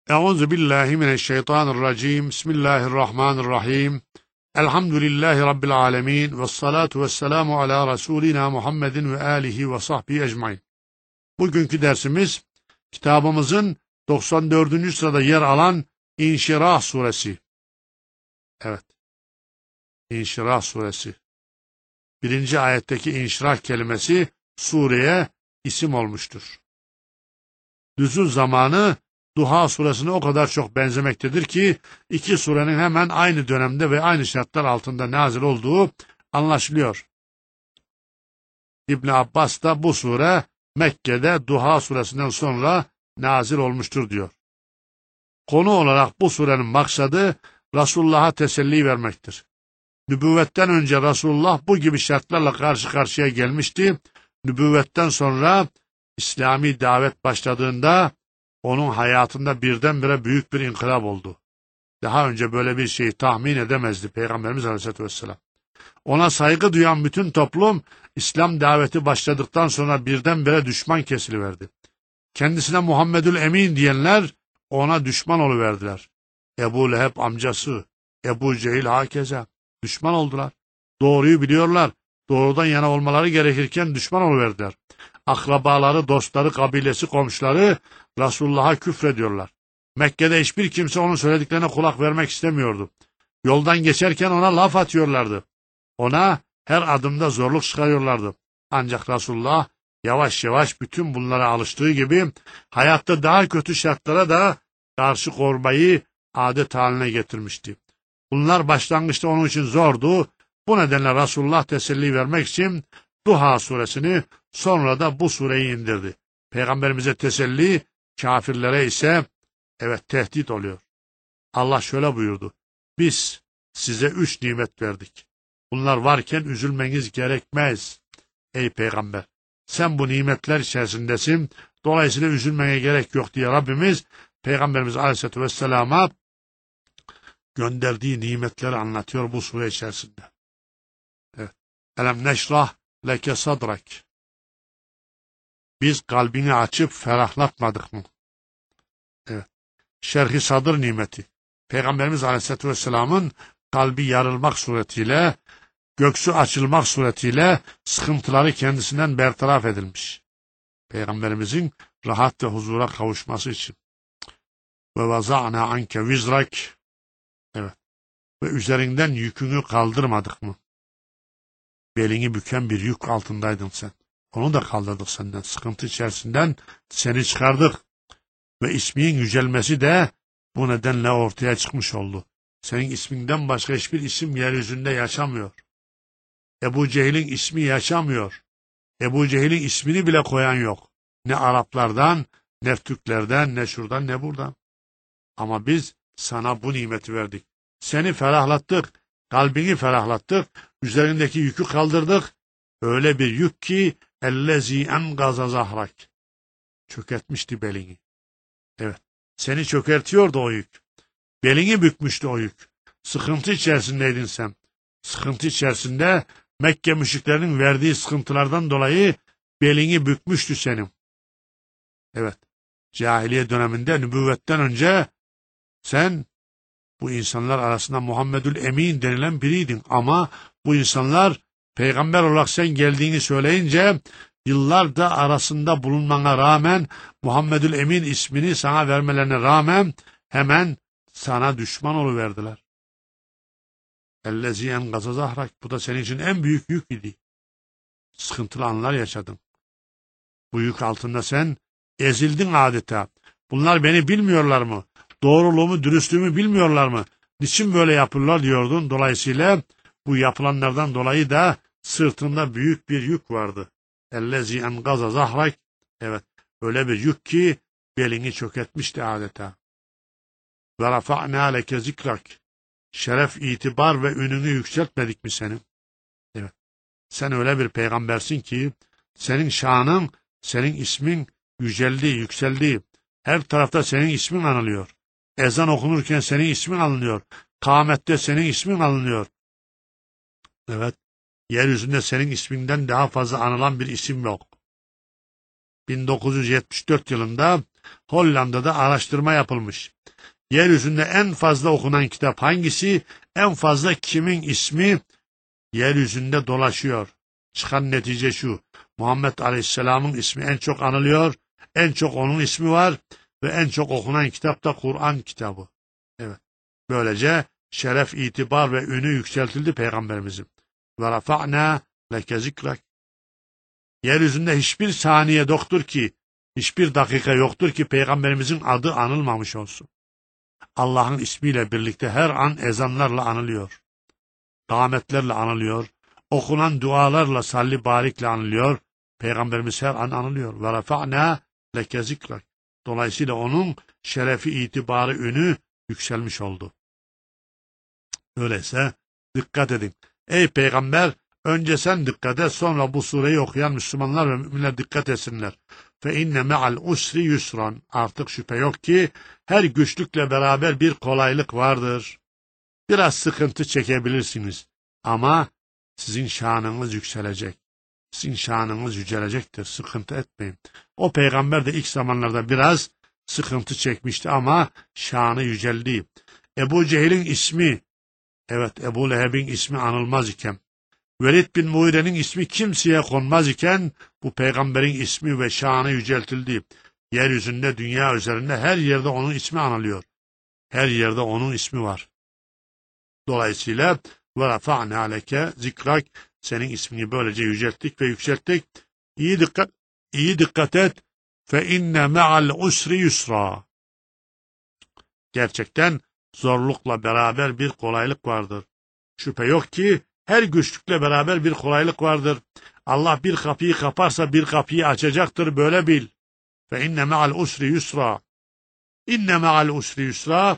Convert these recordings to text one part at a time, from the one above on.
Euzu billahi mineşşeytanirracim. Bismillahirrahmanirrahim. Elhamdülillahi rabbil alamin ve salatu vesselamu ala Resulina Muhammedin ve alihi ve sahbihi ecmaîn. Bugünkü dersimiz kitabımızın 94. sırada yer alan İnşirah suresi. Evet. İnşirah suresi. 1. ayetteki inşirah kelimesi sureye isim olmuştur. Nüzul zamanı Duha suresine o kadar çok benzemektedir ki iki surenin hemen aynı dönemde ve aynı şartlar altında nazil olduğu anlaşılıyor. İbn Abbas da bu sure Mekke'de Duha suresinden sonra nazil olmuştur diyor. Konu olarak bu surenin maksadı Resulullah'a teselli vermektir. Nübüvvetten önce Resulullah bu gibi şartlarla karşı karşıya gelmişti. Nübüvvetten sonra İslami davet başladığında onun hayatında birdenbire büyük bir inkılap oldu. Daha önce böyle bir şeyi tahmin edemezdi Peygamberimiz Aleyhisselatü Vesselam. Ona saygı duyan bütün toplum İslam daveti başladıktan sonra birdenbire düşman kesiliverdi. Kendisine Muhammedül Emin diyenler ona düşman oluverdiler. Ebu Leheb amcası, Ebu Cehil hakeza düşman oldular. Doğruyu biliyorlar. Doğrudan yana olmaları gerekirken düşman oluverdiler. Akrabaları, dostları, kabilesi, komşuları Resulullah'a küfrediyorlar. Mekke'de hiçbir kimse onun söylediklerine kulak vermek istemiyordu. Yoldan geçerken ona laf atıyorlardı. Ona her adımda zorluk çıkarıyorlardı. Ancak Resulullah yavaş yavaş bütün bunlara alıştığı gibi hayatta daha kötü şartlara da karşı korumayı adet haline getirmişti. Bunlar başlangıçta onun için zordu. Bu nedenle Resulullah teselli vermek için Duha suresini sonra da bu sureyi indirdi. Peygamberimize teselli, kafirlere ise tehdit oluyor. Allah şöyle buyurdu. Biz size 3 nimet verdik. Bunlar varken üzülmeniz gerekmez. Ey peygamber, sen bu nimetler içerisindesin. Dolayısıyla üzülmeye gerek yok diye Rabbimiz Peygamberimiz Aleyhisselatü Vesselam'a gönderdiği nimetleri anlatıyor bu sure içerisinde. Evet. Elem neşrah leke sadrak. Biz kalbini açıp ferahlatmadık mı? Evet. Şerh-i sadır nimeti. Peygamberimiz Aleyhisselatü Vesselam'ın kalbi yarılmak suretiyle, göksü açılmak suretiyle sıkıntıları kendisinden bertaraf edilmiş. Peygamberimizin rahat ve huzura kavuşması için. Ve vaza'na anke vizrak. Evet. Ve üzerinden yükünü kaldırmadık mı? Belini büken bir yük altındaydın sen. Onu da kaldırdık senden. Sıkıntı içerisinden seni çıkardık. Ve ismin yücelmesi de bu nedenle ortaya çıkmış oldu. Senin isminden başka hiçbir isim yeryüzünde yaşamıyor. Ebu Cehil'in ismi yaşamıyor. Ebu Cehil'in ismini bile koyan yok. Ne Araplardan, ne Türklerden, ne şuradan, ne buradan. Ama biz sana bu nimeti verdik. Seni ferahlattık, kalbini ferahlattık, üzerindeki yükü kaldırdık. Öyle bir yük ki ellezî engaza zahrak. Çökertmişti belini. Evet, seni çökertiyordu o yük. Belini bükmüştü o yük. Sıkıntı içerisindeydin sen. Sıkıntı içerisinde Mekke müşriklerinin verdiği sıkıntılardan dolayı belini bükmüştü senin. Evet, cahiliye döneminde nübüvvetten önce sen bu insanlar arasında Muhammedül Emin denilen biriydin. Ama bu insanlar peygamber olarak sen geldiğini söyleyince yıllarda arasında bulunmana rağmen Muhammedül Emin ismini sana vermelerine rağmen hemen sana düşman oluverdiler. Ellezî engaza zahrak. Bu da senin için en büyük yük idi. Sıkıntılı anlar yaşadın. Bu yük altında sen ezildin adeta. Bunlar beni bilmiyorlar mı? Doğruluğumu, dürüstlüğümü bilmiyorlar mı? Niçin böyle yapırlar diyordun. Dolayısıyla bu yapılanlardan dolayı da sırtında büyük bir yük vardı. Ellezî engaza zahrak. Evet, öyle bir yük ki belini çökertmişti adeta. Ve rafa'nâ leke zikrak. Şeref, itibar ve ününü yükseltmedik mi senin? Evet. Sen öyle bir peygambersin ki senin şanın, senin ismin yüceldi, yükseldi. Her tarafta senin ismin anılıyor. Ezan okunurken senin ismin alınıyor. Kâmette senin ismin alınıyor. Evet. Yeryüzünde senin isminden daha fazla anılan bir isim yok. 1974 yılında Hollanda'da araştırma yapılmış. Yeryüzünde en fazla okunan kitap hangisi? En fazla kimin ismi yeryüzünde dolaşıyor? Çıkan netice şu: Muhammed Aleyhisselam'ın ismi en çok anılıyor, en çok onun ismi var ve en çok okunan kitap da Kur'an kitabı. Evet. Böylece şeref, itibar ve ünü yükseltildi Peygamberimizin. Ve rafa'na leke zikrek. Yeryüzünde hiçbir saniye yoktur ki, hiçbir dakika yoktur ki Peygamberimizin adı anılmamış olsun. Allah'ın ismiyle birlikte her an ezanlarla anılıyor. Kâmetlerle anılıyor. Okunan dualarla, salli barikle anılıyor. Peygamberimiz her an anılıyor. Ve rafa'na leke zikrek. Dolayısıyla onun şerefi, itibarı, ünü yükselmiş oldu. Öyleyse dikkat edin. Ey Peygamber, önce sen dikkat et, sonra bu sureyi okuyan Müslümanlar ve müminler dikkat etsinler. Fe inne me'al usri yusran. Artık şüphe yok ki her güçlükle beraber bir kolaylık vardır. Biraz sıkıntı çekebilirsiniz ama sizin şanınız yükselecek. Sizin şanınız yücelecektir. Sıkıntı etmeyin. O peygamber de ilk zamanlarda biraz sıkıntı çekmişti ama şanı yüceldi. Ebu Cehil'in ismi, evet Ebu Leheb'in ismi anılmaz iken, Velid bin Muire'nin ismi kimseye konmaz iken, bu peygamberin ismi ve şanı yüceltildi. Yeryüzünde, dünya üzerinde her yerde onun ismi anılıyor. Her yerde onun ismi var. Dolayısıyla ve rafa'na aleke zikrak, senin ismini böylece yücelttik ve yükselttik. İyi dikkat et. Fe inne me'al usri yusra. Gerçekten zorlukla beraber bir kolaylık vardır. Şüphe yok ki her güçlükle beraber bir kolaylık vardır. Allah bir kapıyı kaparsa bir kapıyı açacaktır, böyle bil. Fe inne me'al usri yusra. İnne me'al usri yusra.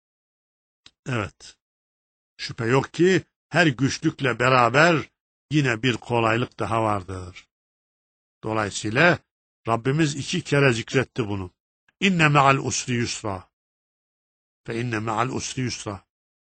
Evet. Şüphe yok ki her güçlükle beraber yine bir kolaylık daha vardır. Dolayısıyla Rabbimiz 2 kere zikretti bunu. İnne me'al usri yusra. Fe inne me'al usri yusra.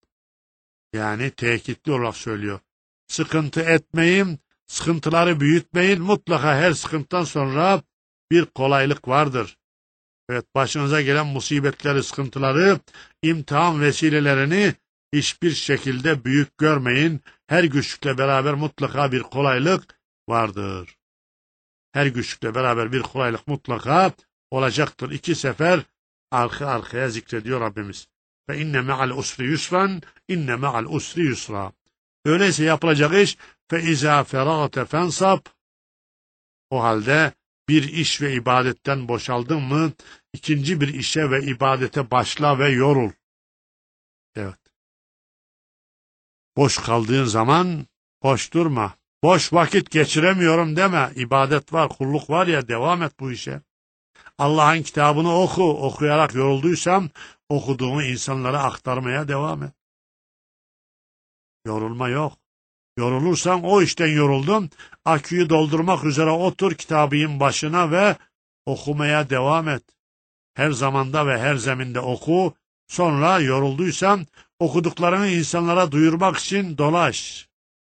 Yani tekitli olarak söylüyor. Sıkıntı etmeyin, sıkıntıları büyütmeyin. Mutlaka her sıkıntıdan sonra bir kolaylık vardır. Evet, başınıza gelen musibetleri, sıkıntıları, imtihan vesilelerini hiçbir şekilde büyük görmeyin. Her güçlükle beraber mutlaka bir kolaylık vardır. Her güçlükle beraber bir kolaylık mutlaka olacaktır. 2 sefer arka arkaya zikrediyor Rabbimiz. Ve inne me'al usri yusran, inne me'al usri yusra. Öyleyse yapılacak iş, fe izâ ferâte fensab. O halde bir iş ve ibadetten boşaldın mı, ikinci bir işe ve ibadete başla ve yorul. Evet. Boş kaldığın zaman boş durma. Boş vakit geçiremiyorum deme. İbadet var, kulluk var ya, devam et bu işe. Allah'ın kitabını oku. Okuyarak yorulduysam okuduğumu insanlara aktarmaya devam et. Yorulma yok. Yorulursan o işten yoruldum. Aküyü doldurmak üzere otur kitabın başına ve okumaya devam et. Her zamanda ve her zeminde oku. Sonra yorulduysan okuduklarını insanlara duyurmak için dolaş.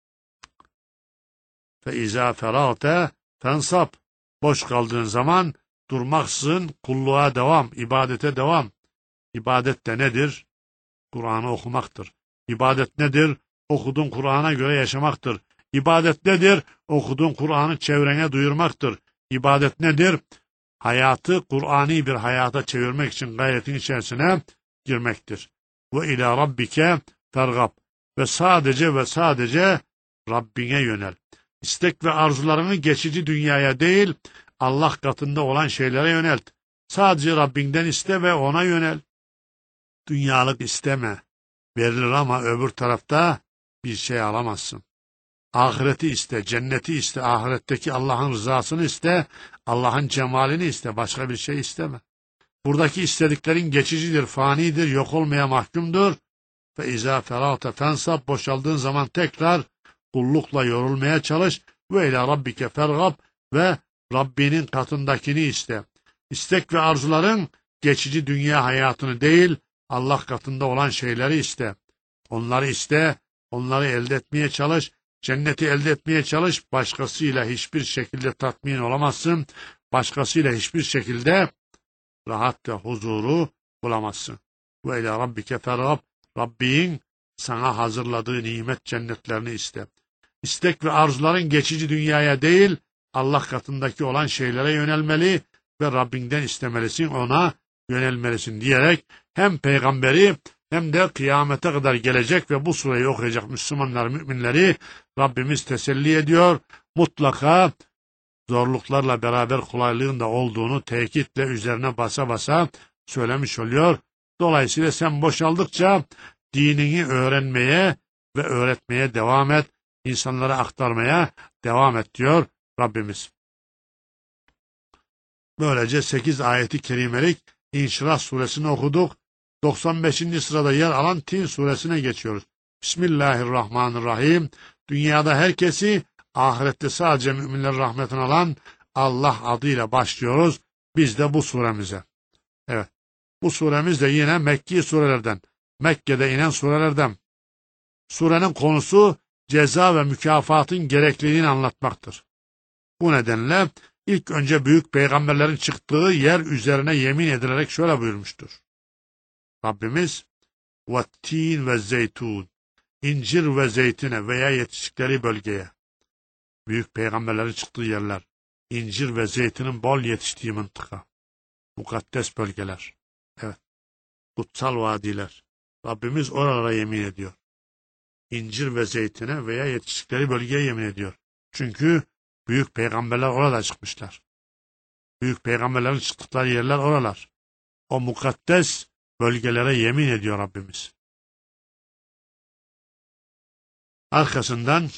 Fe izâ ferâte fensab. Boş kaldığın zaman durmaksızın kulluğa devam, ibadete devam. İbadet de nedir? Kur'an'ı okumaktır. İbadet nedir? Okuduğun Kur'an'a göre yaşamaktır. İbadet nedir? Okuduğun Kur'an'ı çevrene duyurmaktır. İbadet nedir? Hayatı Kur'ani bir hayata çevirmek için gayretin içerisine girmektir. Ve ilâ rabbike fergab. Ve sadece Rabbine yönel. İstek ve arzularını geçici dünyaya değil, Allah katında olan şeylere yönelt. Sadece Rabbinden iste ve ona yönel. Dünyalık isteme. Verilir ama öbür tarafta bir şey alamazsın. Ahireti iste, cenneti iste, ahiretteki Allah'ın rızasını iste, Allah'ın cemalini iste, başka bir şey isteme. Buradaki istediklerin geçicidir, fanidir, yok olmaya mahkumdur. Ve izâ ferâte fensab, boşaldığın zaman tekrar kullukla yorulmaya çalış. Ve ilâ rabbike fergab, ve Rabbinin katındakini iste. İstek ve arzuların geçici dünya hayatını değil, Allah katında olan şeyleri iste. Onları iste, onları elde etmeye çalış, cenneti elde etmeye çalış. Başkasıyla hiçbir şekilde tatmin olamazsın. Başkasıyla hiçbir şekilde rahat ve huzuru bulamazsın. Ve ile rabbike fergab, Rabbin sana hazırladığı nimet cennetlerini iste. İstek ve arzuların geçici dünyaya değil, Allah katındaki olan şeylere yönelmeli ve Rabbinden istemelisin, ona yönelmelisin diyerek hem peygamberi hem de kıyamete kadar gelecek ve bu sureyi okuyacak Müslümanlar, müminleri Rabbimiz teselli ediyor. Mutlaka zorluklarla beraber kolaylığın da olduğunu tekitle üzerine basa basa söylemiş oluyor. Dolayısıyla sen boşaldıkça dinini öğrenmeye ve öğretmeye devam et, insanlara aktarmaya devam et diyor Rabbimiz. Böylece 8 ayeti kerimelik İnşirah suresini okuduk. 95. sırada yer alan Tin suresine geçiyoruz. Bismillahirrahmanirrahim. Dünyada herkesi, ahirette sadece müminler rahmetini alan Allah adıyla başlıyoruz. Biz de bu suremize. Evet. Bu suremiz de yine Mekki surelerden. Mekke'de inen surelerden. Surenin konusu ceza ve mükafatın gerekliliğini anlatmaktır. Bu nedenle ilk önce büyük peygamberlerin çıktığı yer üzerine yemin edilerek şöyle buyurmuştur. Rabbimiz وَالتِّينَ ve zeytun, incir ve zeytine veya yetiştikleri bölgeye, büyük peygamberlerin çıktığı yerler, incir ve zeytinin bol yetiştiği mıntıka, mukaddes bölgeler, evet, kutsal vadiler, Rabbimiz oralara yemin ediyor. İncir ve zeytine veya yetiştikleri bölgeye yemin ediyor. Çünkü büyük peygamberler orada çıkmışlar. Büyük peygamberlerin çıktıkları yerler oralar. O mukaddes bölgelere yemin ediyor Rabbimiz. Arkasından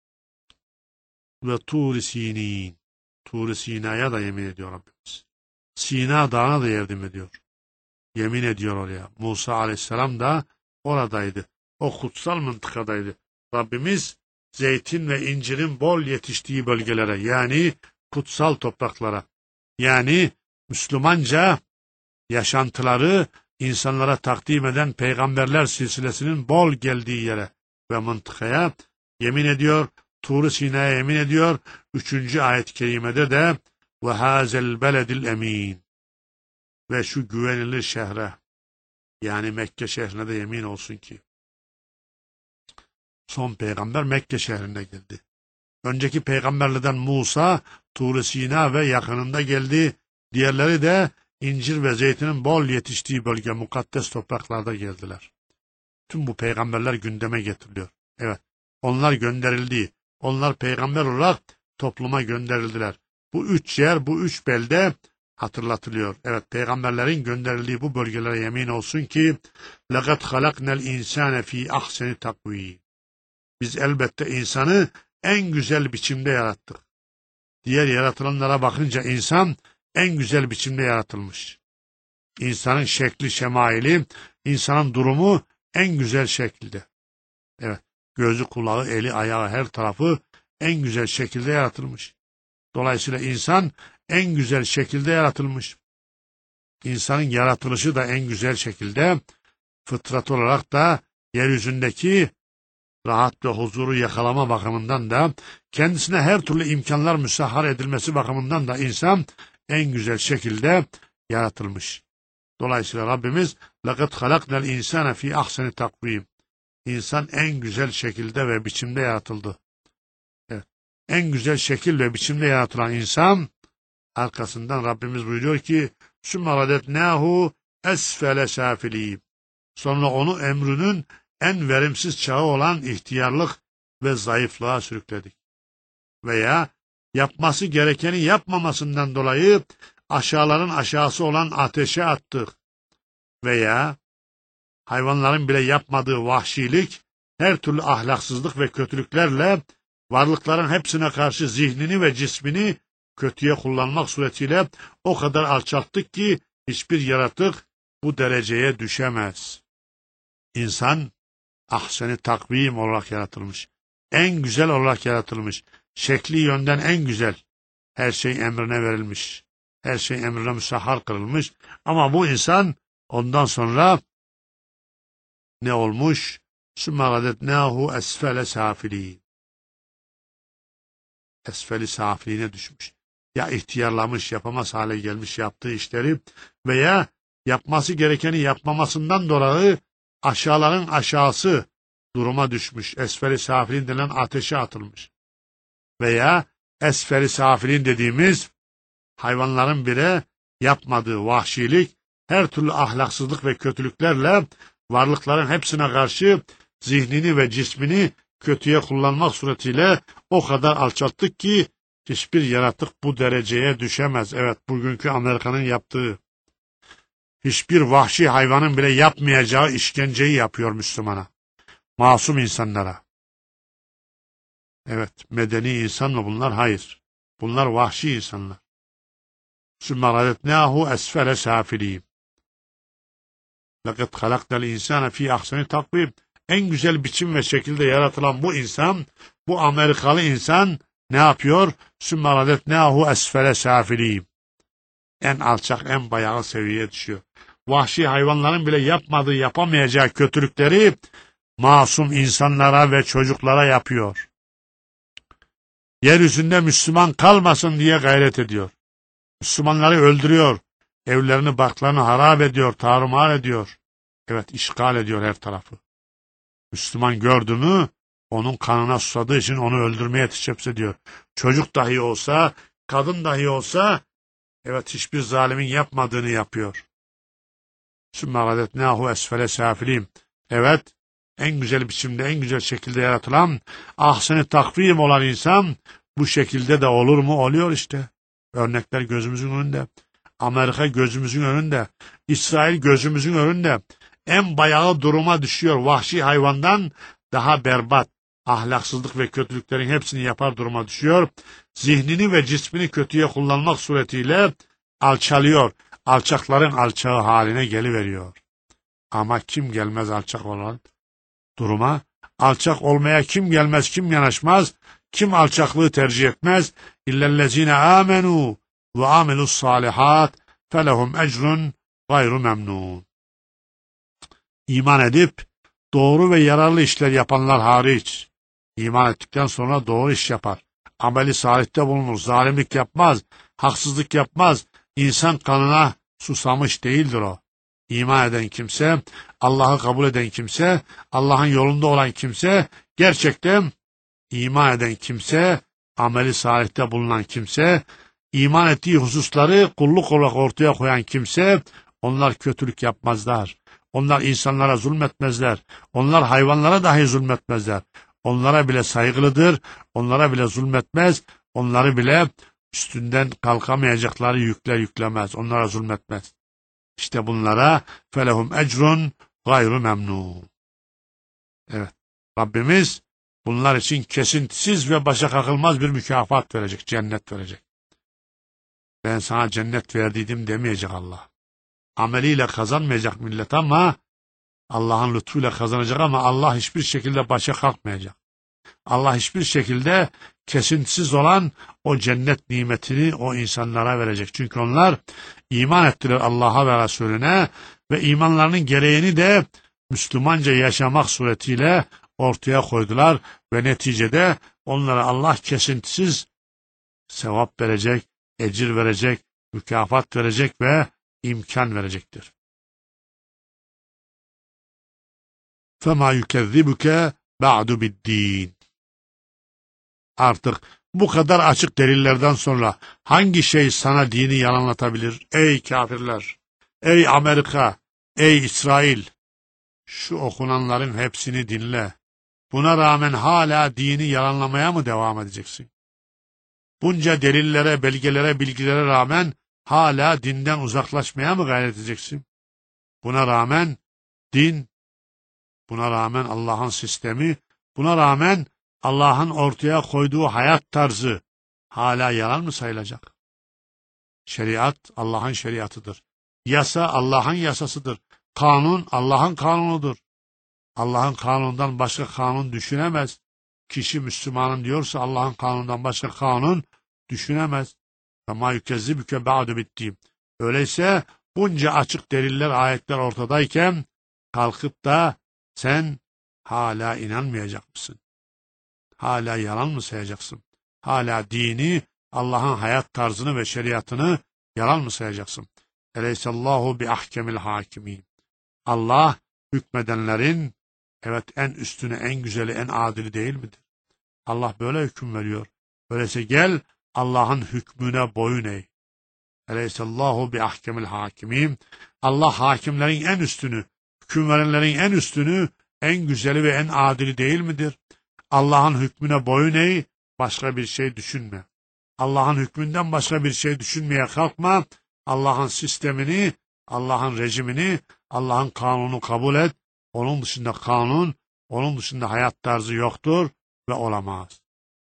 ve Tur-i Sinin, Tur-i Sina'ya da yemin ediyor Rabbimiz. Sina Dağı'na da yardım ediyor. Yemin ediyor oraya. Musa Aleyhisselam da oradaydı. O kutsal mıntıkadaydı. Rabbimiz zeytin ve incirin bol yetiştiği bölgelere, yani kutsal topraklara, yani Müslümanca yaşantıları insanlara takdim eden peygamberler silsilesinin bol geldiği yere ve mıntıkaya yemin ediyor. Tur-i Sina'ya yemin ediyor. 3. ayet-i kerimede de ve hazel beledil emin, ve şu güvenilir şehre, yani Mekke şehrine de yemin olsun ki son peygamber Mekke şehrine geldi. Önceki peygamberlerden Musa, Tur-i Sina ve yakınında geldi. Diğerleri de incir ve zeytinin bol yetiştiği bölge, mukaddes topraklarda geldiler. Tüm bu peygamberler gündeme getiriliyor. Evet, onlar gönderildi. Onlar peygamber olarak topluma gönderildiler. Bu 3 yer, bu 3 belde hatırlatılıyor. Evet, peygamberlerin gönderildiği bu bölgelere yemin olsun ki لَقَدْ خَلَقْنَا الْاِنْسَانَ ف۪ي اَحْسَنِ تَقْو۪يمٍ. Biz elbette insanı en güzel biçimde yarattık. Diğer yaratılanlara bakınca insan en güzel biçimde yaratılmış. İnsanın şekli, şemaili, insanın durumu en güzel şekilde. Evet, gözü, kulağı, eli, ayağı, her tarafı en güzel şekilde yaratılmış. Dolayısıyla insan en güzel şekilde yaratılmış. İnsanın yaratılışı da en güzel şekilde, fıtrat olarak da yeryüzündeki rahat ve huzuru yakalama bakımından da, kendisine her türlü imkanlar müsahhar edilmesi bakımından da insan en güzel şekilde yaratılmış. Dolayısıyla Rabbimiz لَقَدْ خَلَقْنَا الْاِنْسَانَ ف۪ي اَحْسَنِ تَقْو۪يمٍ. İnsan en güzel şekilde ve biçimde yaratıldı. Evet. En güzel şekil ve biçimde yaratılan insan, arkasından Rabbimiz buyuruyor ki ثُمَّ رَدَدْنَاهُ اَسْفَلَ سَافِلِينَ. Sonra onu ömrünün en verimsiz çağı olan ihtiyarlık ve zayıflığa sürükledik. Veya yapması gerekeni yapmamasından dolayı aşağıların aşağısı olan ateşe attık. Veya hayvanların bile yapmadığı vahşilik, her türlü ahlaksızlık ve kötülüklerle varlıkların hepsine karşı zihnini ve cismini kötüye kullanmak suretiyle o kadar alçalttık ki hiçbir yaratık bu dereceye düşemez. İnsan ahsen-i takvim olarak yaratılmış. En güzel olarak yaratılmış. Şekli yönden en güzel. Her şey emrine verilmiş. Her şey emrine müsahhar kılınmış. Ama bu insan ondan sonra ne olmuş? ثُمَّ رَدَدْنَاهُ أَسْفَلَ سَافِلِينَ. Esfeli safiliğine düşmüş. ya ihtiyarlamış, yapamaz hale gelmiş yaptığı işleri veya yapması gerekeni yapmamasından dolayı aşağıların aşağısı duruma düşmüş. Esferi safilin denilen ateşe atılmış. Veya esferi safilin dediğimiz hayvanların bile yapmadığı vahşilik, her türlü ahlaksızlık ve kötülüklerle varlıkların hepsine karşı zihnini ve cismini kötüye kullanmak suretiyle o kadar alçalttık ki hiçbir yaratık bu dereceye düşemez. Evet, bugünkü Amerika'nın yaptığı, hiçbir vahşi hayvanın bile yapmayacağı işkenceyi yapıyor Müslümana, masum insanlara. Evet, medeni insan mı bunlar? Hayır. Bunlar vahşi insanlar. Sümme radetnâhu esfele sâfilîm. Lekad halaknel insâne fî ahseni takvim. En güzel biçim ve şekilde yaratılan bu insan, bu Amerikalı insan ne yapıyor? Sümme radetnâhu esfele sâfilîm. En alçak, en bayağı seviyeye düşüyor. Vahşi hayvanların bile yapmadığı, yapamayacağı kötülükleri masum insanlara ve çocuklara yapıyor. Yeryüzünde Müslüman kalmasın diye gayret ediyor. Müslümanları öldürüyor. Evlerini, barklarını harap ediyor, tarumar ediyor. Evet, işgal ediyor her tarafı. Müslüman gördü mü, onun kanına susadığı için onu öldürmeye teşebbüs ediyor. Çocuk dahi olsa, kadın dahi olsa, evet, hiçbir zalimin yapmadığını yapıyor. Sümme radetnâhu esfele sâfilîm. Evet, en güzel biçimde, en güzel şekilde yaratılan, ahsen-i takvim olan insan, bu şekilde de olur mu? Oluyor işte. Örnekler gözümüzün önünde. Amerika gözümüzün önünde. İsrail gözümüzün önünde. En bayağı duruma düşüyor. Vahşi hayvandan daha berbat, ahlaksızlık ve kötülüklerin hepsini yapar duruma düşüyor. Zihnini ve cismini kötüye kullanmak suretiyle alçalıyor. Alçakların alçağı haline geliveriyor. Ama kim gelmez alçak olan duruma? Alçak olmaya kim gelmez, kim yanaşmaz? Kim alçaklığı tercih etmez? İllellezine amenu ve amilus salihat felehum ecrun gayru memnun. İman edip doğru ve yararlı işler yapanlar hariç, iman ettikten sonra doğru iş yapar. Ameli salihte bulunur, zalimlik yapmaz, haksızlık yapmaz, insan kanına susamış değildir o. İman eden kimse, Allah'ı kabul eden kimse, Allah'ın yolunda olan kimse, gerçekten iman eden kimse, ameli salihte bulunan kimse, iman ettiği hususları kulluk olarak ortaya koyan kimse, onlar kötülük yapmazlar. Onlar insanlara zulmetmezler. Onlar hayvanlara dahi zulmetmezler. Onlara bile saygılıdır. Onlara bile zulmetmez. Onları bile üstünden kalkamayacakları yükler yüklemez. Onlara zulmetmez. İşte bunlara felehum ecrun gayru memnun. Evet. Rabbimiz bunlar için kesintisiz ve başa kakılmaz bir mükafat verecek. Cennet verecek. Ben sana cennet verdiydim demeyecek Allah. Ameliyle kazanmayacak millet ama Allah'ın lütfuyla kazanacak ama Allah hiçbir şekilde başa kalkmayacak. Allah hiçbir şekilde kesintisiz olan o cennet nimetini o insanlara verecek. Çünkü onlar iman ettiler Allah'a ve Resulüne ve imanlarının gereğini de Müslümanca yaşamak suretiyle ortaya koydular ve neticede onlara Allah kesintisiz sevap verecek, ecir verecek, mükafat verecek ve imkan verecektir. فَمَا يُكَذِّبُكَ بَعْدُ بِالدِّينِ. Artık bu kadar açık delillerden sonra hangi şey sana dini yalanlatabilir? Ey kafirler, ey Amerika, ey İsrail, şu okunanların hepsini dinle. Buna rağmen hala dini yalanlamaya mı devam edeceksin? Bunca delillere, belgelere, bilgilere rağmen hala dinden uzaklaşmaya mı gayret edeceksin? Buna rağmen din, buna rağmen Allah'ın sistemi, buna rağmen Allah'ın ortaya koyduğu hayat tarzı hala yalan mı sayılacak? Şeriat Allah'ın şeriatıdır. Yasa Allah'ın yasasıdır. Kanun Allah'ın kanunudur. Allah'ın kanunundan başka kanun düşünemez. Kişi Müslümanım diyorsa Allah'ın kanunundan başka kanun düşünemez. Ama yükezzibüke ba'du bittiğim. Öyleyse bunca açık deliller, ayetler ortadayken kalkıp da sen hala inanmayacak mısın? Hala yalan mı sayacaksın? Hala dini Allah'ın hayat tarzını ve şeriatını yalan mı sayacaksın? Eleysallahu bi ahkemil hakimin. Allah hükmedenlerin evet en üstünü, en güzeli, en adili değil midir? Allah böyle hüküm veriyor. Öyleyse gel Allah'ın hükmüne boyun eğ. Eleysallahu bi ahkemil hakimin. Allah hakimlerin en üstünü, hüküm verenlerin en üstünü, en güzeli ve en adili değil midir? Allah'ın hükmüne boyun eğ, başka bir şey düşünme. Allah'ın hükmünden başka bir şey düşünmeye kalkma. Allah'ın sistemini, Allah'ın rejimini, Allah'ın kanunu kabul et. Onun dışında kanun, onun dışında hayat tarzı yoktur ve olamaz.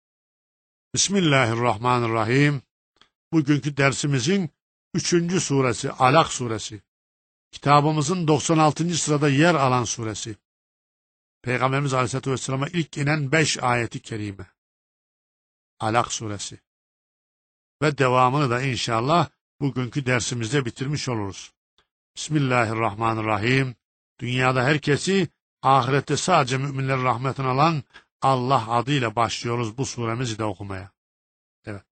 Bismillahirrahmanirrahim. Bugünkü dersimizin 3. suresi Alak suresi. Kitabımızın 96. sırada yer alan suresi. Peygamberimiz Aleyhisselatü Vesselam'a ilk inen 5 ayeti kerime. Alak suresi. Ve devamını da inşallah bugünkü dersimizde bitirmiş oluruz. Bismillahirrahmanirrahim. Dünyada herkesi, ahirette sadece müminlerin rahmetini alan Allah adıyla başlıyoruz bu suremizi de okumaya. Evet.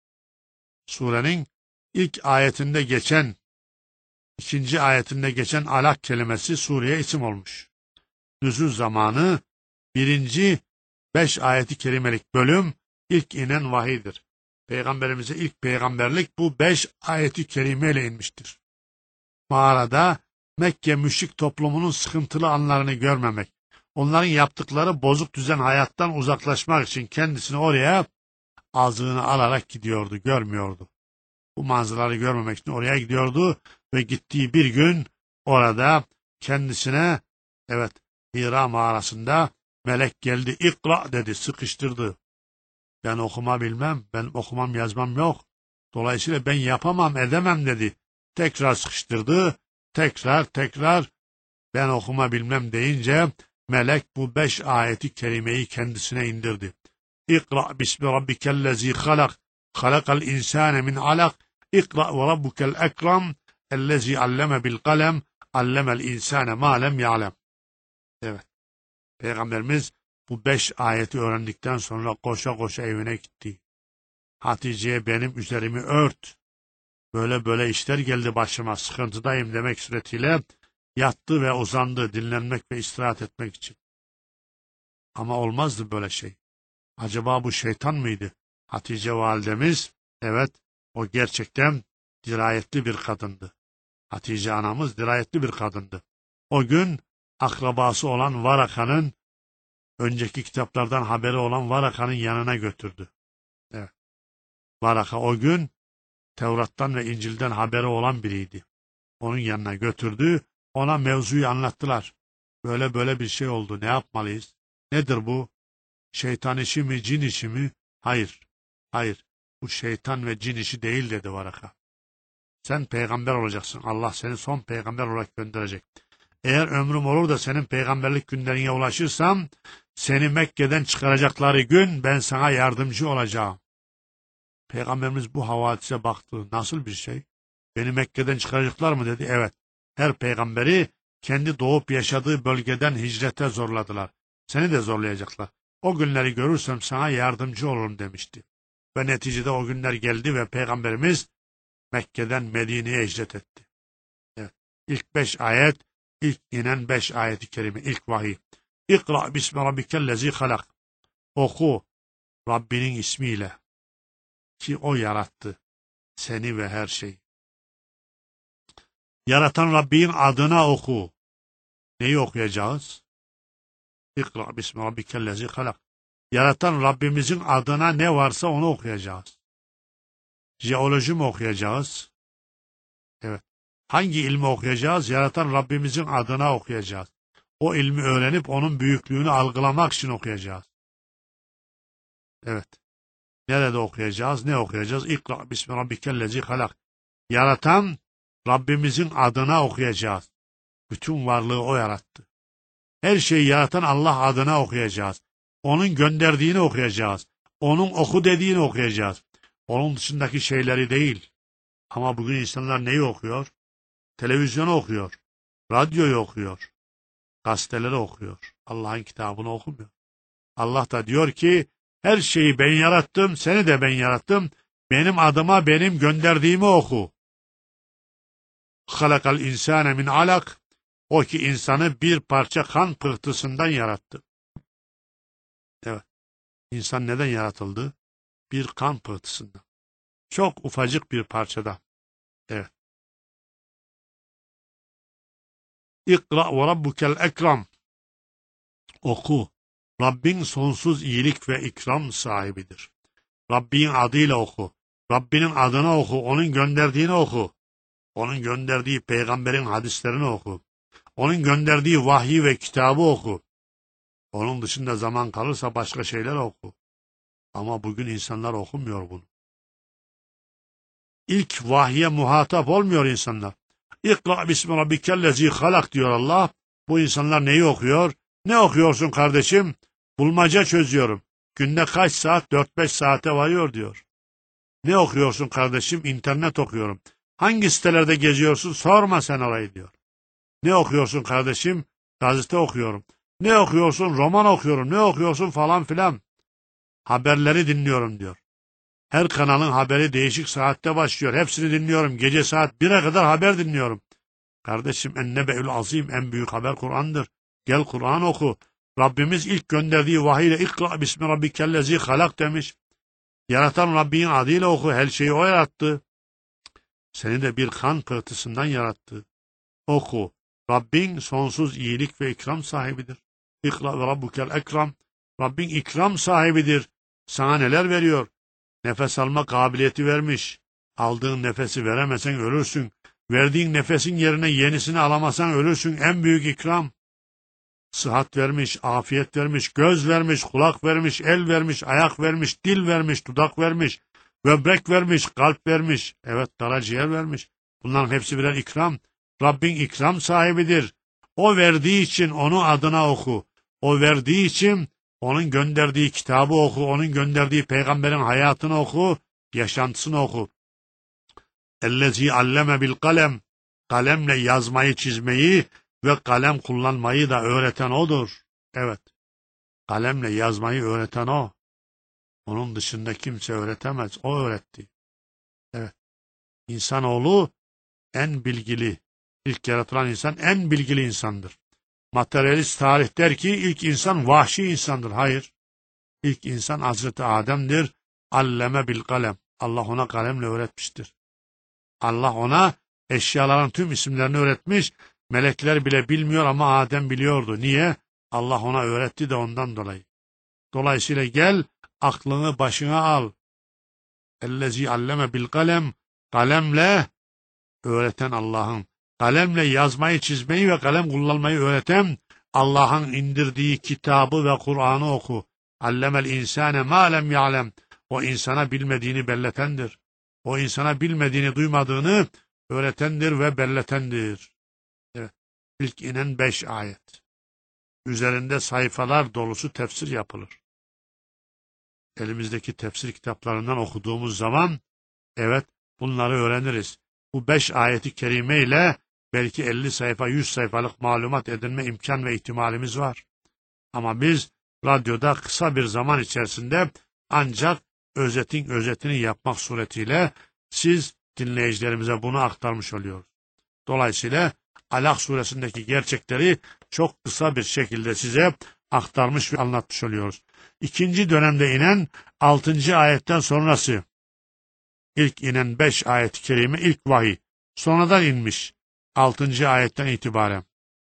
Surenin ilk ayetinde geçen, ikinci ayetinde geçen alak kelimesi sureye isim olmuş. Nüzul zamanı 1. 5 ayeti kerimelik bölüm ilk inen vahiydir. Peygamberimize ilk peygamberlik bu 5 ayeti kerimeyle inmiştir. Mağarada Mekke müşrik toplumunun sıkıntılı anlarını görmemek, onların yaptıkları bozuk düzen hayattan uzaklaşmak için kendisini oraya azığını alarak gidiyordu, görmüyordu. Bu manzaraları görmemek için oraya gidiyordu ve gittiği bir gün orada kendisine evet Hira mağarasında melek geldi, İkra dedi, sıkıştırdı. Ben okuma bilmem, ben okumam yazmam yok. Dolayısıyla ben yapamam, edemem dedi. Tekrar sıkıştırdı, tekrar ben okuma bilmem deyince melek bu 5 ayeti kerimeyi kendisine indirdi. İkra bismi rabbikellezi halak, halakal insane min alak, İkra ve rabbukel ekrem, ellezi alleme bil kalem, allemel insane ma lem ya'lem. Evet. Peygamberimiz bu 5 ayeti öğrendikten sonra koşa koşa evine gitti. Hatice'ye benim üzerimi ört. Böyle işler geldi başıma, sıkıntıdayım demek suretiyle yattı ve uzandı dinlenmek ve istirahat etmek için. Ama olmazdı böyle şey. Acaba bu şeytan mıydı? Hatice validemiz, evet, o gerçekten dirayetli bir kadındı. Hatice anamız dirayetli bir kadındı. O gün akrabası olan Varaka'nın, önceki kitaplardan haberi olan Varaka'nın yanına götürdü. Evet. Varaka o gün Tevrat'tan ve İncil'den haberi olan biriydi. Onun yanına götürdü, ona mevzuyu anlattılar. Böyle bir şey oldu, ne yapmalıyız? Nedir bu? Şeytan işi mi, cin işi mi? Hayır, bu şeytan ve cin işi değil dedi Varaka. Sen peygamber olacaksın, Allah seni son peygamber olarak gönderecek. Eğer ömrüm olur da senin peygamberlik günlerine ulaşırsam, seni Mekke'den çıkaracakları gün ben sana yardımcı olacağım. Peygamberimiz bu havadise baktı, nasıl bir şey? Beni Mekke'den çıkaracaklar mı dedi, evet. Her peygamberi kendi doğup yaşadığı bölgeden hicrete zorladılar. Seni de zorlayacaklar. O günleri görürsem sana yardımcı olurum demişti. Ve neticede o günler geldi ve Peygamberimiz Mekke'den Medine'ye hicret etti. Evet. İlk 5 ayet, ilk inen 5 ayeti kerime, ilk vahiy. İkra bismi rabbikellezi halak. Oku Rabbinin ismiyle ki o yarattı seni ve her şeyi. Yaratan Rabbin adına oku. Neyi okuyacağız? İkra bismi rabbikellezi halak. Yaratan Rabbimizin adına ne varsa onu okuyacağız. Jeoloji mi okuyacağız? Evet. Hangi ilmi okuyacağız? Yaratan Rabbimizin adına okuyacağız. O ilmi öğrenip onun büyüklüğünü algılamak için okuyacağız. Evet. Nerede okuyacağız? Ne okuyacağız? İkra bismi rabbikellezi halak. Yaratan Rabbimizin adına okuyacağız. Bütün varlığı o yarattı. Her şeyi yaratan Allah adına okuyacağız. Onun gönderdiğini okuyacağız. Onun oku dediğini okuyacağız. Onun dışındaki şeyleri değil. Ama bugün insanlar neyi okuyor? Televizyonu okuyor. Radyoyu okuyor. Gazeteleri okuyor. Allah'ın kitabını okumuyor. Allah da diyor ki her şeyi ben yarattım, seni de ben yarattım. benim adıma benim gönderdiğimi oku. Halakal insane min alak. O ki insanı bir parça kan pıhtısından yarattı. Evet. İnsan neden yaratıldı? Bir kan pıhtısından. Çok ufacık bir parçada. Evet. İkra ve rabbukel ekrem. Oku. Rabbin sonsuz iyilik ve ikram sahibidir. Rabbin adıyla oku. Rabbinin adını oku. Onun gönderdiğini oku. Onun gönderdiği peygamberin hadislerini oku. Onun gönderdiği vahyi ve kitabı oku. Onun dışında zaman kalırsa başka şeyler oku. Ama bugün insanlar okumuyor bunu. İlk vahye muhatap olmuyor insanlar. İkra bismi rabbikellezi halak diyor Allah. Bu insanlar neyi okuyor? Ne okuyorsun kardeşim? Bulmaca çözüyorum. Günde kaç saat? 4-5 saate varıyor diyor. Ne okuyorsun kardeşim? İnternet okuyorum. Hangi sitelerde geziyorsun? Sorma sen orayı diyor. Ne okuyorsun kardeşim? Gazete okuyorum. Ne okuyorsun? Roman okuyorum. Ne okuyorsun? Falan filan. Haberleri dinliyorum diyor. Her kanalın haberi değişik saatte başlıyor. Hepsini dinliyorum. Gece saat 1'e kadar haber dinliyorum. Kardeşim ennebe'ül azim, en büyük haber Kur'an'dır. Gel Kur'an oku. Rabbimiz ilk gönderdiği vahiyle ikra bismi rabbikellezi halak demiş. Yaratan Rabbinin adıyla oku. Her şeyi o yarattı. Seni de bir kan pıhtısından yarattı. Oku. Rabbin sonsuz iyilik ve ikram sahibidir. İkra ve rabbukel ekrem. Rabbin ikram sahibidir. Sana neler veriyor? Nefes alma kabiliyeti vermiş. Aldığın nefesi veremesen ölürsün. Verdiğin nefesin yerine yenisini alamasan ölürsün. En büyük ikram. Sıhhat vermiş, afiyet vermiş, göz vermiş, kulak vermiş, el vermiş, ayak vermiş, dil vermiş, dudak vermiş, böbrek vermiş, kalp vermiş. Evet, karaciğer vermiş. Bunların hepsi birer ikram. Rabbin ikram sahibidir. O verdiği için onu adına oku. O verdiği için onun gönderdiği kitabı oku. Onun gönderdiği peygamberin hayatını oku. Yaşantısını oku. Ellezî alleme bil kalem. Kalemle yazmayı, çizmeyi ve kalem kullanmayı da öğreten odur. Evet. Kalemle yazmayı öğreten o. Onun dışında kimse öğretemez. O öğretti. Evet. İnsanoğlu en bilgili, ilk yaratılan insan en bilgili insandır. Materyalist tarih der ki ilk insan vahşi insandır. Hayır. İlk insan Hazreti Adem'dir. Alleme bil kalem. Allah ona kalemle öğretmiştir. Allah ona eşyaların tüm isimlerini öğretmiş. Melekler bile bilmiyor ama Adem biliyordu. Niye? Allah ona öğretti de ondan dolayı. Dolayısıyla gel aklını başına al. Ellezî alleme bil kalem. Kalemle öğreten Allah'ın. Kalemle yazmayı, çizmeyi ve kalem kullanmayı öğreten Allah'ın indirdiği kitabı ve Kur'an'ı oku. Allemel insane ma lem ya'lem. O insana bilmediğini belletendir. O insana bilmediğini, duymadığını öğretendir ve belletendir. Evet. İlk inen 5 ayet. Üzerinde sayfalar dolusu tefsir yapılır. Elimizdeki tefsir kitaplarından okuduğumuz zaman evet bunları öğreniriz. Bu 5 ayeti kerime ile belki 50 sayfa, 100 sayfalık malumat edinme imkan ve ihtimalimiz var. Ama biz radyoda kısa bir zaman içerisinde ancak özetin özetini yapmak suretiyle siz dinleyicilerimize bunu aktarmış oluyoruz. Dolayısıyla Alak suresindeki gerçekleri çok kısa bir şekilde size aktarmış ve anlatmış oluyoruz. İkinci dönemde inen 6. ayetten sonrası. İlk inen 5 ayet-i kerime ilk vahiy. Sonradan inmiş 6. ayetten itibaren.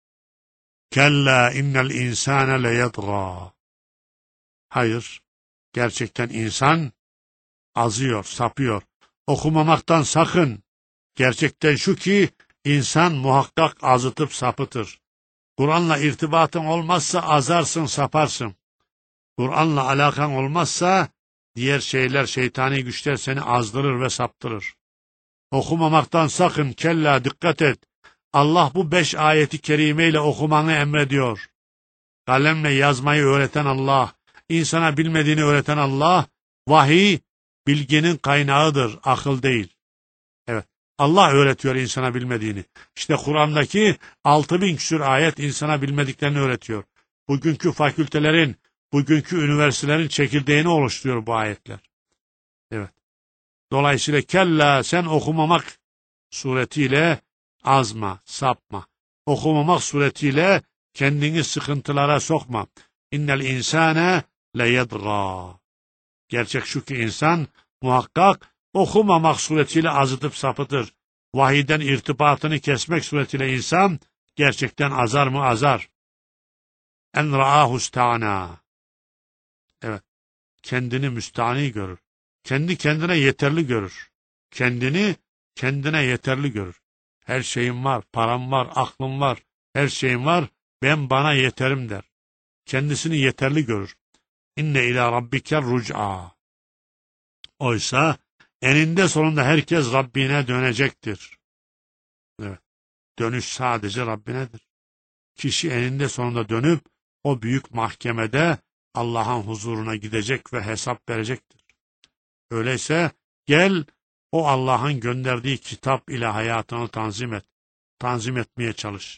Kella innel insane leyedgâ. Hayır, gerçekten insan azıyor, sapıyor. Okumamaktan sakın. Gerçekten şu ki insan muhakkak azıtıp sapıtır. Kur'an'la irtibatın olmazsa azarsın, saparsın. Kur'an'la alakan olmazsa diğer şeyler, şeytani güçler seni azdırır ve saptırır. Okumamaktan sakın, kella dikkat et. Allah bu 5 ayeti kerimeyle okumanı emrediyor. Kalemle yazmayı öğreten Allah, insana bilmediğini öğreten Allah, vahiy bilginin kaynağıdır, akıl değil. Evet, Allah öğretiyor insana bilmediğini. İşte Kur'an'daki 6000 küsur ayet insana bilmediklerini öğretiyor. Bugünkü fakültelerin, bugünkü üniversitelerin çekirdeğini oluşturuyor bu ayetler. Evet. Dolayısıyla kella sen okumamak suretiyle azma, sapma. Okumamak suretiyle kendini sıkıntılara sokma. İnnel insane leyedgâ. Gerçek şu ki insan muhakkak okumamak suretiyle azıtıp sapıtır. Vahiyden irtibatını kesmek suretiyle insan gerçekten azar mı azar. En ra'ahu sta'na. Evet. Kendini müstani görür. Kendi kendine yeterli görür. Kendini kendine yeterli görür. Her şeyim var, param var, aklım var, her şeyim var, ben bana yeterim der. Kendisini yeterli görür. İnne ila rabbike ruc'a. Oysa eninde sonunda herkes Rabbine dönecektir. Evet. Dönüş sadece Rabbinedir. Kişi eninde sonunda dönüp o büyük mahkemede Allah'ın huzuruna gidecek ve hesap verecektir. Öyleyse gel o Allah'ın gönderdiği kitap ile hayatını tanzim et. Tanzim etmeye çalış.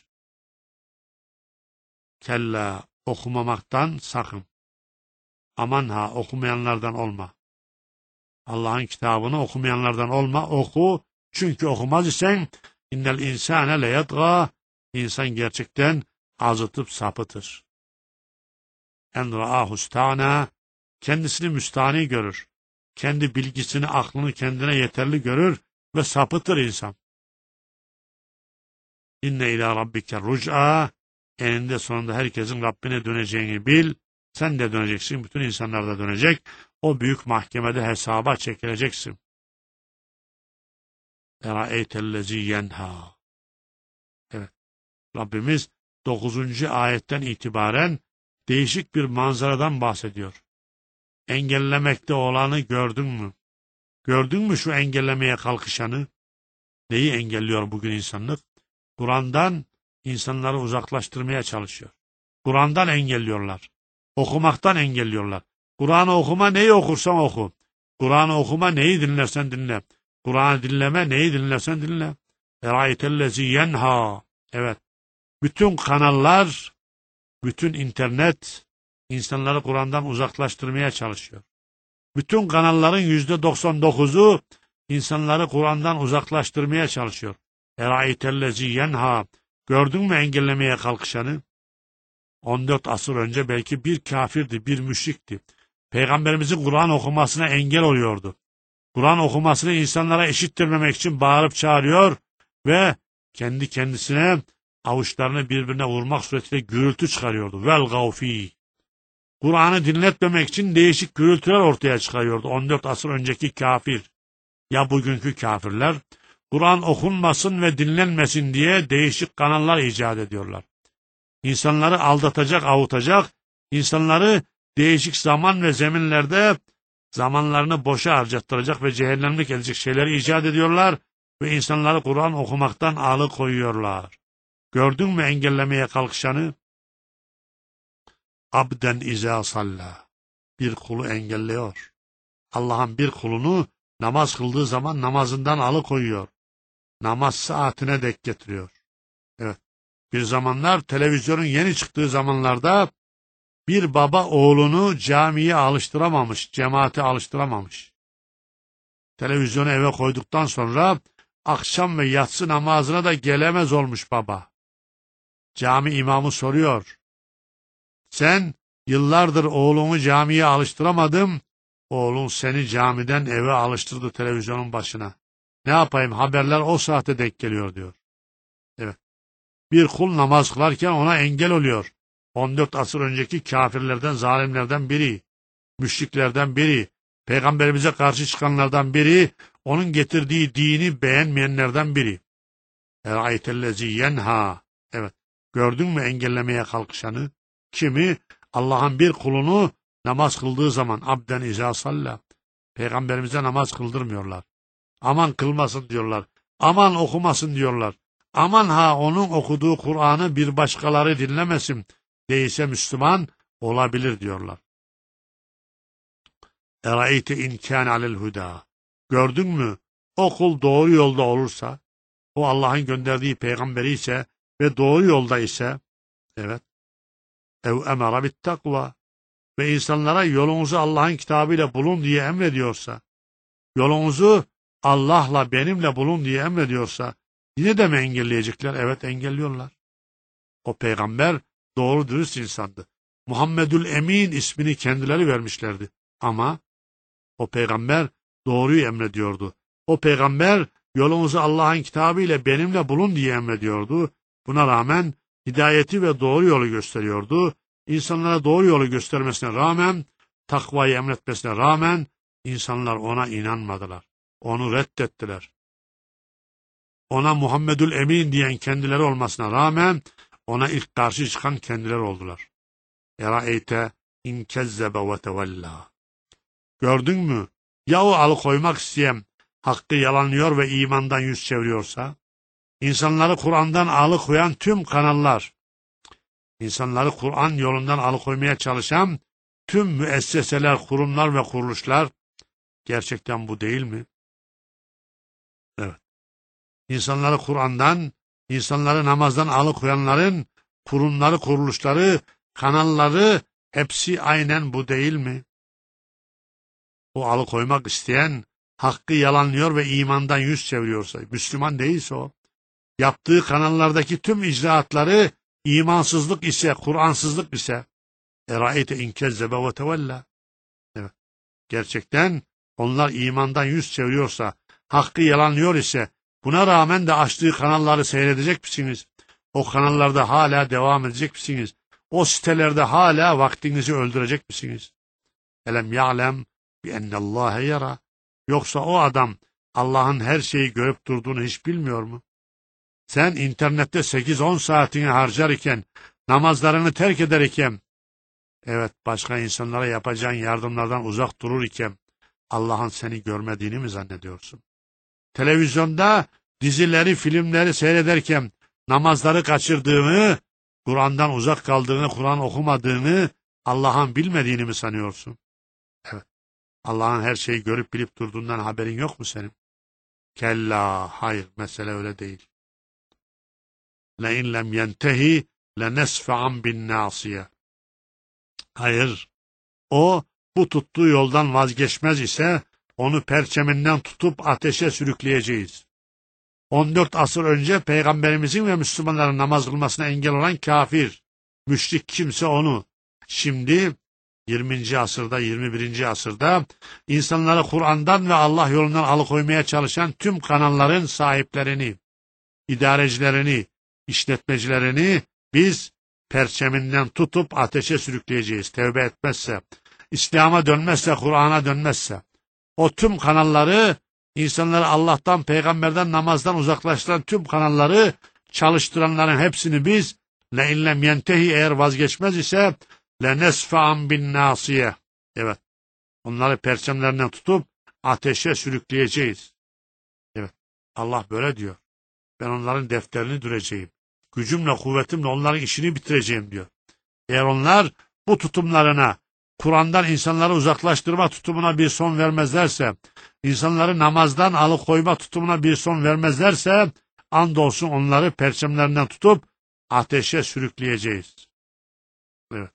Kella okumamaktan sakın. Aman ha okumayanlardan olma. Allah'ın kitabını okumayanlardan olma. Oku. Çünkü okumaz isen innel insane leyedgâ. İnsan gerçekten azıtıp sapıtır. En ra'ahu sta'na. Kendisini müstani görür. Kendi bilgisini, aklını kendine yeterli görür ve sapıtır insan. İnne ila rabbike ruc'a. Eninde sonunda herkesin Rabbine döneceğini bil. Sen de döneceksin. Bütün insanlar da dönecek. O büyük mahkemede hesaba çekileceksin. Eraeytellezî yenhâ. Evet. Rabbimiz 9. ayetten itibaren değişik bir manzaradan bahsediyor. Engellemekte olanı gördün mü? Gördün mü şu engellemeye kalkışanı? Neyi engelliyor bugün insanlık? Kur'an'dan insanları uzaklaştırmaya çalışıyor. Kur'an'dan engelliyorlar. Okumaktan engelliyorlar. Kur'an'ı okuma, neyi okursan oku. Kur'an'ı okuma, neyi dinlersen dinle. Kur'an'ı dinleme, neyi dinlersen dinle. Eraeytellezî yenhâ. Evet. Bütün kanallar, bütün internet insanları Kur'an'dan uzaklaştırmaya çalışıyor. Bütün kanalların %99'u insanları Kur'an'dan uzaklaştırmaya çalışıyor. Eraeytellezî yenhâ. Gördün mü engellemeye kalkışanı? 14 asır önce belki bir kafirdi, bir müşrikti. Peygamberimizin Kur'an okumasına engel oluyordu. Kur'an okumasını insanlara eşittirmemek için bağırıp çağırıyor ve kendi kendisine avuçlarını birbirine vurmak suretiyle gürültü çıkarıyordu. Vel gavfi. Kur'an'ı dinletmemek için değişik gürültüler ortaya çıkarıyordu 14 asır önceki kafir. Ya bugünkü kafirler Kur'an okunmasın ve dinlenmesin diye değişik kanallar icat ediyorlar. İnsanları aldatacak, avutacak, insanları değişik zaman ve zeminlerde zamanlarını boşa harcattıracak ve cehennemlik edecek şeyleri icat ediyorlar ve insanları Kur'an okumaktan alıkoyuyorlar. Gördün mü engellemeye kalkışanı? Abden izâ sallâ. Bir kulu engelliyor. Allah'ın bir kulunu namaz kıldığı zaman namazından alıkoyuyor. Namaz saatine dek getiriyor. Evet. Bir zamanlar televizyonun yeni çıktığı zamanlarda bir baba oğlunu camiye alıştıramamış, cemaate alıştıramamış. Televizyonu eve koyduktan sonra akşam ve yatsı namazına da gelemez olmuş baba. Cami imamı soruyor. Sen yıllardır oğlunu camiye alıştıramadım, oğlun seni camiden eve alıştırdı televizyonun başına. Ne yapayım, haberler o saate denk geliyor diyor. Evet. Bir kul namaz kılarken ona engel oluyor. 14 asır önceki kafirlerden, zalimlerden biri, müşriklerden biri, peygamberimize karşı çıkanlardan biri, onun getirdiği dini beğenmeyenlerden biri. Eraeytellezî yenhâ. Evet. Gördün mü engellemeye kalkışanı? Kimi? Allah'ın bir kulunu namaz kıldığı zaman abden izâ sallâ. Peygamberimize namaz kıldırmıyorlar. Aman kılmasın diyorlar. Aman okumasın diyorlar. Aman ha onun okuduğu Kur'an'ı bir başkaları dinlemesin. Değilse Müslüman olabilir diyorlar. Eraeyte in kâne alel hudâ. Gördün mü? O kul doğru yolda olursa, o Allah'ın gönderdiği peygamberi ise ve doğru yolda ise, evet, ev emara bit takva ve insanlara yolunuzu Allah'ın kitabıyla bulun diye emrediyorsa, yolunuzu Allah'la benimle bulun diye emrediyorsa yine de mi engelleyecekler? Evet, engelliyorlar. O peygamber doğru dürüst insandı. Muhammedül Emin ismini kendileri vermişlerdi. Ama o peygamber doğruyu emrediyordu. O peygamber yolunuzu Allah'ın kitabı ile benimle bulun diye emrediyordu. Buna rağmen hidayeti ve doğru yolu gösteriyordu. İnsanlara doğru yolu göstermesine rağmen, takvayı emretmesine rağmen insanlar ona inanmadılar. Onu reddettiler. Ona Muhammedül Emin diyen kendileri olmasına rağmen ona ilk karşı çıkan kendileri oldular. Eraeyte in kezzebe ve tevella. Gördün mü? Ya o alıkoymak isteyen hakkı yalanlıyor ve imandan yüz çeviriyorsa? İnsanları Kur'an'dan alıkoyan tüm kanallar, insanları Kur'an yolundan alıkoymaya çalışan tüm müesseseler, kurumlar ve kuruluşlar gerçekten bu değil mi? Evet. İnsanları Kur'an'dan, insanları namazdan alıkoyanların kurumları, kuruluşları, kanalları hepsi aynen bu değil mi? O alıkoymak isteyen hakkı yalanlıyor ve imandan yüz çeviriyorsa, Müslüman değilse o, yaptığı kanallardaki tüm icraatları imansızlık ise, Kur'ansızlık ise, eraeyte in kezzebe ve tevella. Evet. Gerçekten onlar imandan yüz çeviriyorsa, hakkı yalanlıyor ise, buna rağmen de açtığı kanalları seyredecek misiniz? O kanallarda hala devam edecek misiniz? O sitelerde hala vaktinizi öldürecek misiniz? Elem ya'lem bi ennallâhe yara. Yoksa o adam Allah'ın her şeyi görüp durduğunu hiç bilmiyor mu? Sen internette 8-10 saatini harcar iken, namazlarını terk eder iken, evet, başka insanlara yapacağın yardımlardan uzak durur iken, Allah'ın seni görmediğini mi zannediyorsun? Televizyonda dizileri, filmleri seyrederken, namazları kaçırdığını, Kur'an'dan uzak kaldığını, Kur'an okumadığını, Allah'ın bilmediğini mi sanıyorsun? Evet. Allah'ın her şeyi görüp bilip durduğundan haberin yok mu senin? Kella, hayır, mesele öyle değil. لَاِنْ لَمْ يَنْتَهِ لَنَسْفَعًا بِالنَّاسِيَةِ. Hayır, o bu tuttuğu yoldan vazgeçmez ise onu perçeminden tutup ateşe sürükleyeceğiz. 14 asır önce Peygamberimizin ve Müslümanların namaz kılmasına engel olan kafir, müşrik kimse onu, şimdi 20. asırda, 21. asırda insanları Kur'an'dan ve Allah yolundan alıkoymaya çalışan tüm kanalların sahiplerini, idarecilerini, işletmecilerini biz perçeminden tutup ateşe sürükleyeceğiz. Tevbe etmezse, İslam'a dönmezse, Kur'an'a dönmezse, o tüm kanalları, insanları Allah'tan, peygamberden, namazdan uzaklaştıran tüm kanalları çalıştıranların hepsini biz لَاِنْ لَمْ يَنْتَهِ, eğer vazgeçmez ise لَنَسْفَعًا بِالنَّاسِيَةِ. Evet, onları perçemlerinden tutup ateşe sürükleyeceğiz. Evet, Allah böyle diyor. Ben onların defterini düreceğim. Gücümle, kuvvetimle onların işini bitireceğim diyor. Eğer onlar bu tutumlarına, Kur'an'dan insanları uzaklaştırma tutumuna bir son vermezlerse, insanları namazdan alıkoyma tutumuna bir son vermezlerse, andolsun onları perçemlerinden tutup ateşe sürükleyeceğiz. Evet.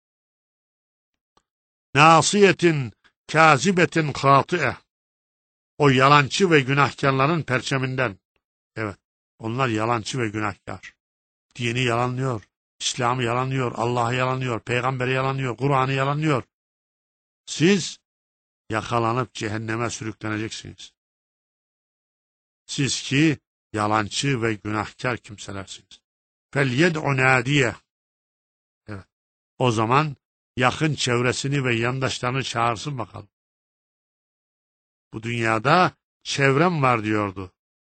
Nasiyetin, kâzibetin, hâtı'e. O yalancı ve günahkarların perçeminden. Evet. Onlar yalancı ve günahkar. Dini yalanlıyor, İslam'ı yalanlıyor, Allah'ı yalanlıyor, Peygamber'i yalanlıyor, Kur'an'ı yalanlıyor. Siz yakalanıp cehenneme sürükleneceksiniz. Siz ki yalancı ve günahkar kimselersiniz. فَلْيَدْعُ نَادِيَ. Evet. O zaman yakın çevresini ve yandaşlarını çağırsın bakalım. Bu dünyada çevrem var diyordu.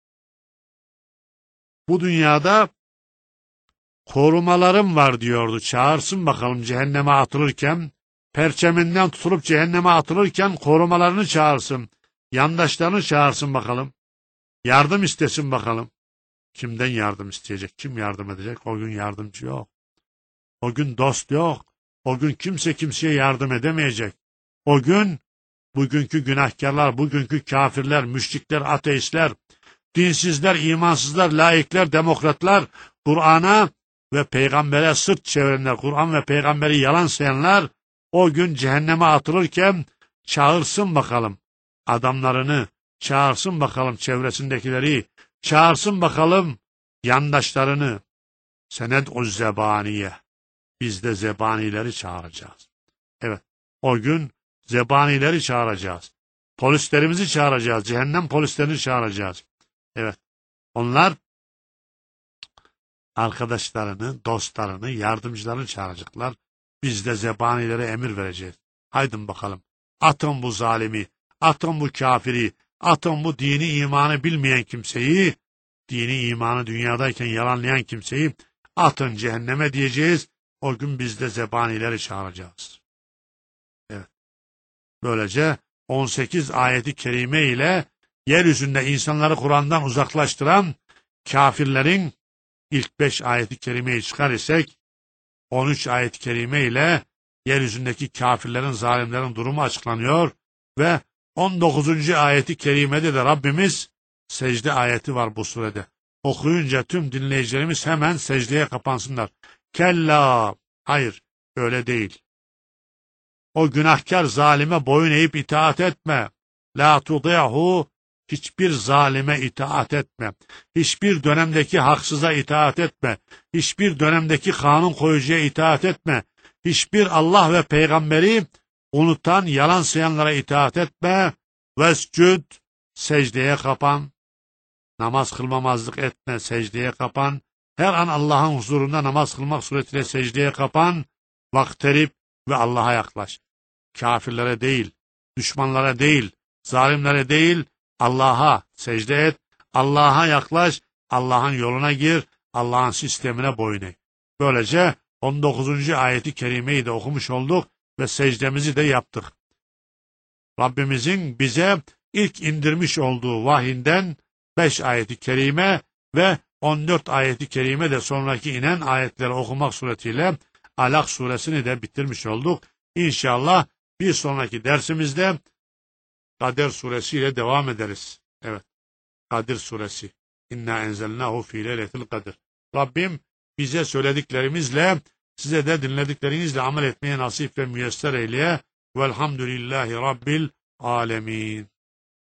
Bu dünyada korumalarım var diyordu. Çağırsın bakalım cehenneme atılırken, perçeminden tutulup cehenneme atılırken korumalarını çağırsın. Yandaşlarını çağırsın bakalım. Yardım istesin bakalım. Kimden yardım isteyecek? Kim yardım edecek? O gün yardımcı yok. O gün dost yok. O gün kimse kimseye yardım edemeyecek. O gün bugünkü günahkarlar, bugünkü kafirler, müşrikler, ateistler, dinsizler, imansızlar, laikler, demokratlar, Kur'an'a ve peygambere sırt çevirenler, Kur'an ve peygamberi yalan sayanlar o gün cehenneme atılırken çağırsın bakalım. adamlarını, çağırsın bakalım çevresindekileri, çağırsın bakalım yandaşlarını. Sened'u zebaniye. Biz de zebanileri çağıracağız. Evet, o gün zebanileri çağıracağız. Polislerimizi çağıracağız, cehennem polislerini çağıracağız. Evet, onlar arkadaşlarını, dostlarını, yardımcılarını çağıracaklar. Biz de zebanilere emir vereceğiz. Haydın bakalım, atın bu zalimi, atın bu kafiri, atın bu dini imanı bilmeyen kimseyi, dini imanı dünyadayken yalanlayan kimseyi atın cehenneme diyeceğiz. O gün biz de zebanileri çağıracağız. Evet. Böylece 18 ayeti kerime ile yeryüzünde insanları Kur'an'dan uzaklaştıran kafirlerin ilk 5 ayeti kerimeyi çıkar isek 13 ayet-i kerime ile yeryüzündeki kafirlerin, zalimlerin durumu açıklanıyor ve 19. ayeti kerimede de Rabbimiz secde ayeti var bu surede. Okuyunca tüm dinleyicilerimiz hemen secdeye kapansınlar. Kella, hayır öyle değil. O günahkar zalime boyun eğip itaat etme. La tudi'hu, hiçbir zalime itaat etme. Hiçbir dönemdeki haksıza itaat etme. Hiçbir dönemdeki kanun koyucuya itaat etme. Hiçbir Allah ve peygamberi unutan, yalan sayanlara itaat etme. Vescud, secdeye kapan. Namaz kılmamazlık etme, secdeye kapan. Her an Allah'ın huzurunda namaz kılmak suretiyle secdeye kapan. Vakterip ve Allah'a yaklaş. Kafirlere değil, düşmanlara değil, zalimlere değil, Allah'a secde et, Allah'a yaklaş, Allah'ın yoluna gir, Allah'ın sistemine boyun eğ. Böylece 19. ayeti kerimeyi de okumuş olduk ve secdemizi de yaptık. Rabbimizin bize ilk indirmiş olduğu vahinden 5 ayeti kerime ve 14 ayeti kerime de sonraki inen ayetleri okumak suretiyle Alak suresini de bitirmiş olduk. İnşallah bir sonraki dersimizde Kader suresiyle devam ederiz. Evet, Kadir suresi. İnna enzelnahu fi leyletil kadir. Rabbim bize söylediklerimizle, size de dinlediklerinizle amel etmeye nasip ve müyesser eyleye. Velhamdülillahi Rabbil alemin.